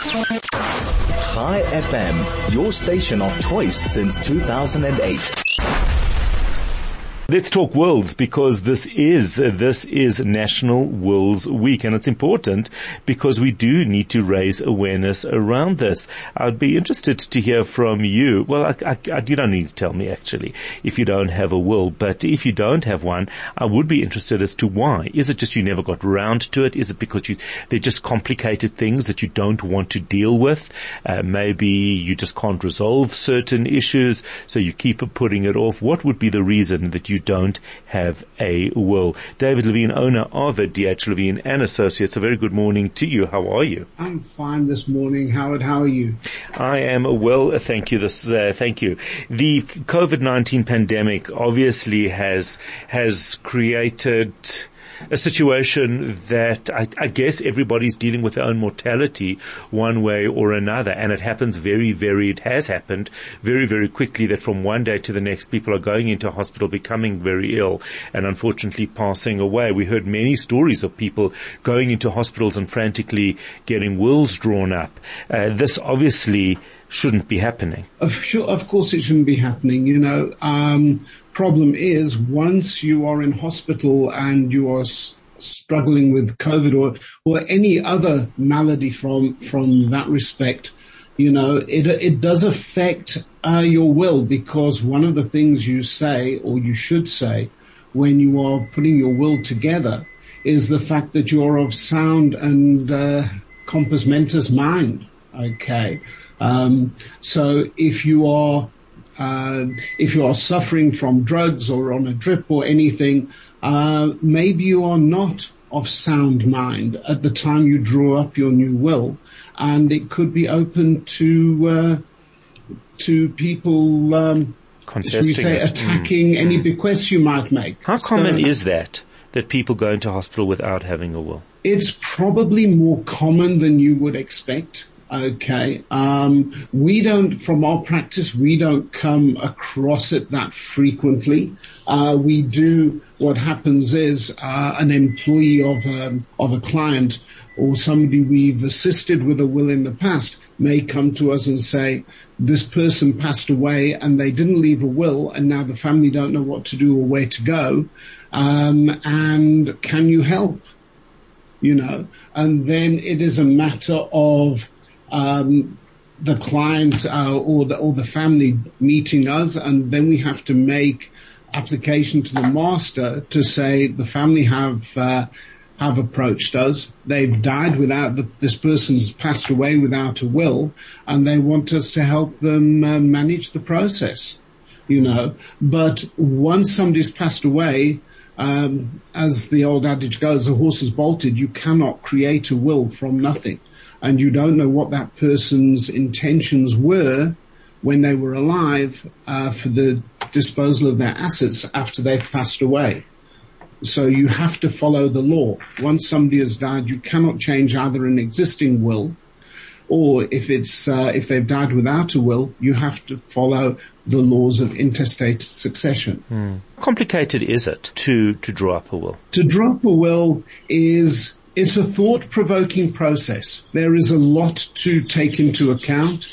Chai FM, your station of choice since 2008. Let's talk wills, because this is National Wills Week, and it's important because we do need to raise awareness around this. I'd be interested to hear from you. Well, you don't need to tell me actually if you don't have a will, but if you don't have one, I would be interested as to why. Is it just you never got round to it? Is it because they're just complicated things that you don't want to deal with? Maybe you just can't resolve certain issues, so you keep putting it off. What would be the reason that you don't have a will? David Levine, owner of DH Levine and Associates, a very good morning to you. How are you? I'm fine this morning, Howard. How are you? I am well, thank you. Thank you. The COVID-19 pandemic obviously has created a situation that I guess everybody's dealing with their own mortality one way or another, and it has happened very, very quickly, that from one day to the next people are going into hospital, becoming very ill, and unfortunately passing away. We heard many stories of people going into hospitals and frantically getting wills drawn up. This obviously shouldn't be happening. Of course it shouldn't be happening, Problem is, once you are in hospital and you are struggling with COVID or any other malady from that respect, it does affect your will, because one of the things you say, or you should say, when you are putting your will together is the fact that you're of sound and compos mentis mind. Okay. So if you are suffering from drugs or on a drip or anything, maybe you are not of sound mind at the time you draw up your new will, and it could be open to people, contesting, should we say, attacking any bequests you might make. How common is that people go into hospital without having a will? It's probably more common than you would expect. Okay. From our practice, we don't come across it that frequently. What happens is, an employee of a client or somebody we've assisted with a will in the past may come to us and say, this person passed away and they didn't leave a will, and now the family don't know what to do or where to go. And can you help? And then it is a matter of, the client or the family meeting us, and then we have to make application to the master to say the family have approached us. They've died this person's passed away without a will, and they want us to help them manage the process. But once somebody's passed away, as the old adage goes, the horse is bolted. You cannot create a will from nothing. And you don't know what that person's intentions were when they were alive for the disposal of their assets after they've passed away. So you have to follow the law. Once somebody has died, you cannot change either an existing will, or if they've died without a will, you have to follow the laws of intestate succession. Complicated is it to draw up a will? To draw up a will it's a thought-provoking process. There is a lot to take into account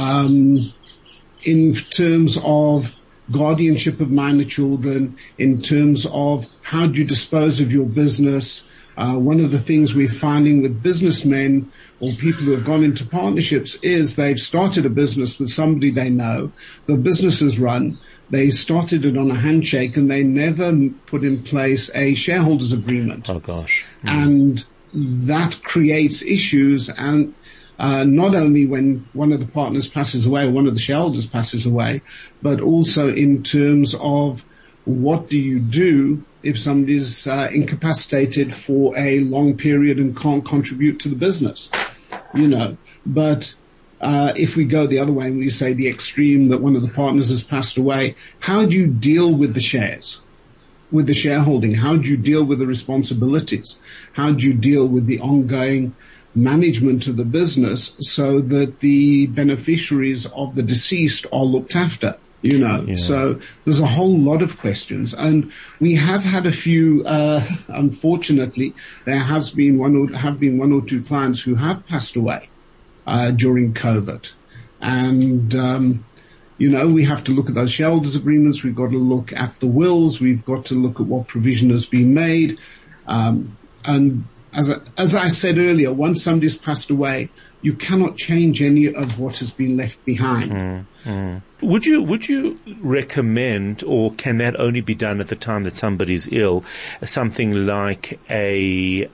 in terms of guardianship of minor children, in terms of how do you dispose of your business. One of the things we're finding with businessmen or people who have gone into partnerships is they've started a business with somebody they know. The business is run. They started it on a handshake and they never put in place a shareholders agreement. Oh gosh. And that creates issues, and not only when one of the partners passes away or one of the shareholders passes away, but also in terms of what do you do if somebody's incapacitated for a long period and can't contribute to the business, But if we go the other way and we say the extreme that one of the partners has passed away, how do you deal with the shares, with the shareholding? How do you deal with the responsibilities? How do you deal with the ongoing management of the business so that the beneficiaries of the deceased are looked after? Yeah. So there's a whole lot of questions, and we have had a few, unfortunately, there have been one or two clients who have passed away. during COVID. And, we have to look at those shareholders agreements. We've got to look at the wills. We've got to look at what provision has been made. And as I said earlier, once somebody's passed away, you cannot change any of what has been left behind. Would you recommend, or can that only be done at the time that somebody's ill, something like a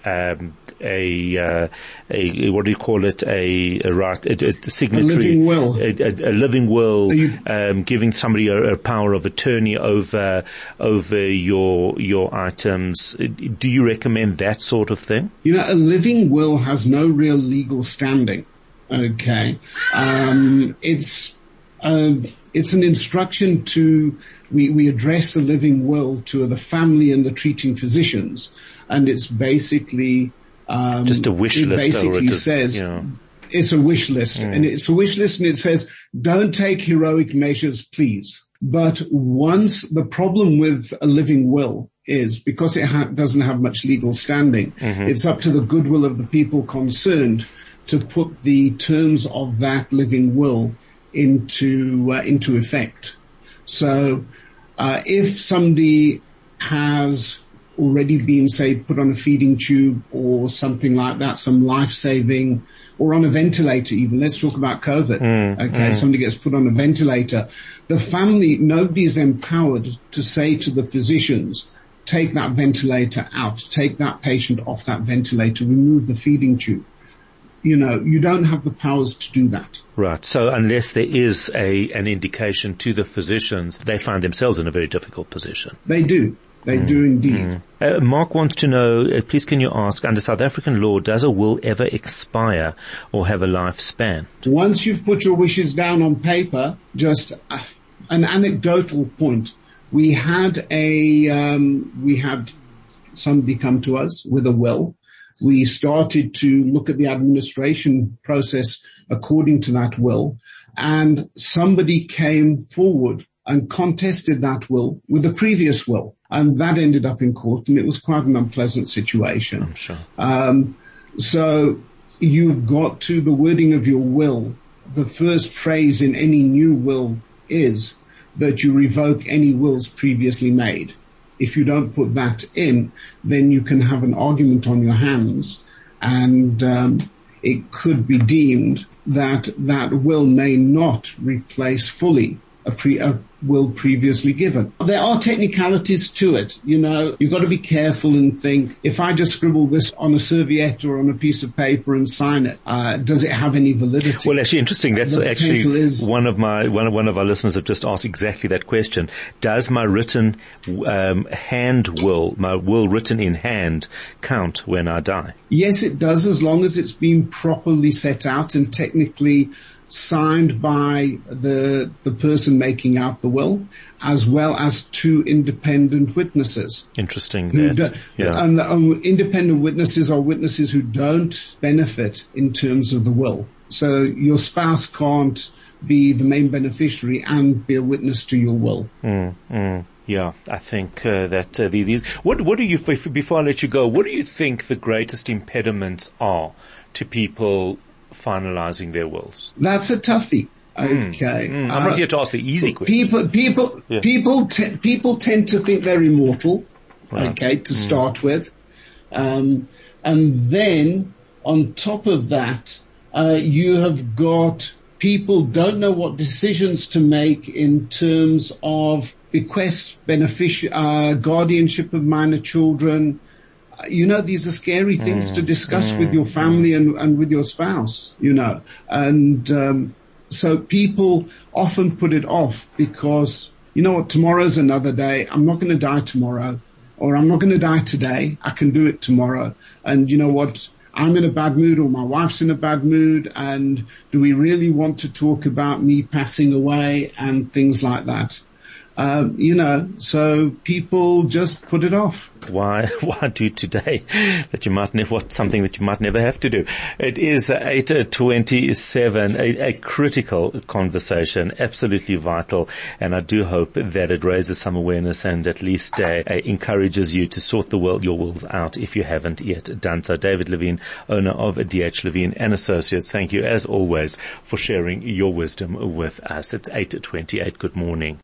what do you call it, a signatory, a living will, a living will, giving somebody a power of attorney over your items? Do you recommend that sort of thing? A living will has no real legal standing. Okay, it's an instruction to, we address a living will to the family and the treating physicians, and it's basically, just a wish list. It basically says, it's a wish list, and it's a wish list, and it says, don't take heroic measures, please. But once the problem with a living will is, because it doesn't have much legal standing, it's up to the goodwill of the people concerned to put the terms of that living will into effect. So, if somebody has already been, say, put on a feeding tube or something like that, some life-saving, or on a ventilator even, let's talk about COVID. Somebody gets put on a ventilator. The family, nobody's empowered to say to the physicians, take that ventilator out, take that patient off that ventilator, remove the feeding tube. You don't have the powers to do that. Right. So unless there is an indication to the physicians, they find themselves in a very difficult position. They do. They do indeed. Mark wants to know, please can you ask, under South African law, does a will ever expire or have a lifespan? Once you've put your wishes down on paper, just an anecdotal point. We had somebody come to us with a will. We started to look at the administration process according to that will, and somebody came forward and contested that will with the previous will, and that ended up in court, and it was quite an unpleasant situation. I'm sure. So you've got to the wording of your will. The first phrase in any new will is that you revoke any wills previously made. If you don't put that in, then you can have an argument on your hands, and it could be deemed that that will may not replace fully a will previously given. There are technicalities to it. You've got to be careful and think, if I just scribble this on a serviette or on a piece of paper and sign it, does it have any validity? Well, actually interesting. That's actually one of our listeners have just asked exactly that question. Does my written, my will written in hand count when I die? Yes, it does, as long as it's been properly set out and technically signed by the person making out the will, as well as two independent witnesses. Interesting. And independent witnesses are witnesses who don't benefit in terms of the will. So your spouse can't be the main beneficiary and be a witness to your will. Yeah, I think that these. What do you, before I let you go, what do you think the greatest impediments are to people finalizing their wills? That's a toughie. Okay. I'm not here to ask the easy question. People tend to think they're immortal. Right. Okay, to start with. And then on top of that, you have got people don't know what decisions to make in terms of bequest, guardianship of minor children. These are scary things to discuss with your family and with your spouse, and so people often put it off because, tomorrow's another day. I'm not going to die tomorrow, or I'm not going to die today. I can do it tomorrow. And you know what? I'm in a bad mood, or my wife's in a bad mood, and do we really want to talk about me passing away and things like that? So people just put it off. Why do today that you might never, something that you might never have to do? It is 8:27, a critical conversation, absolutely vital, and I do hope that it raises some awareness and at least encourages you to sort your wills out if you haven't yet done so. David Levine, owner of D.H. Levine and Associates, thank you as always for sharing your wisdom with us. It's 8:28. Good morning.